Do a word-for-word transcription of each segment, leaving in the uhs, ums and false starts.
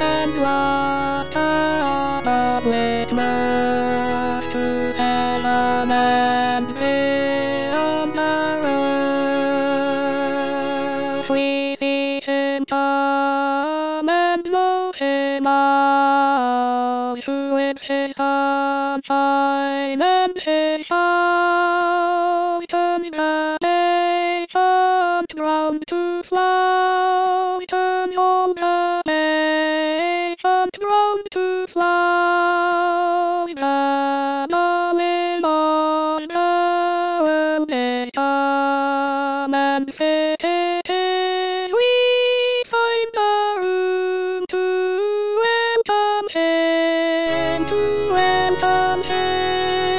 and lost a witness to heaven and beyond the earth. We see him come and know him out with his sunshine and his shout, turns the nations round to flout, turns all the nations round to flout. The knowledge of the world is come and fitted, we find a room to welcome him, to welcome him.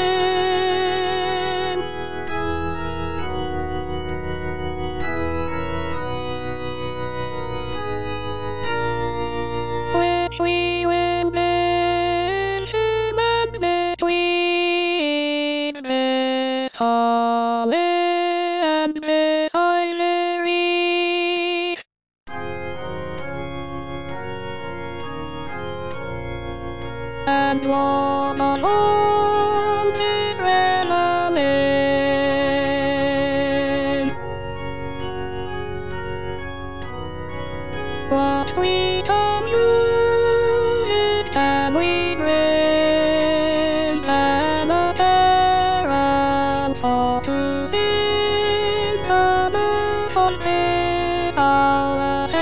Which we will miss him and between this holly and this island reef, and one alone is relative. What sweet music can we bring, and a carol for to sing, the birth of this our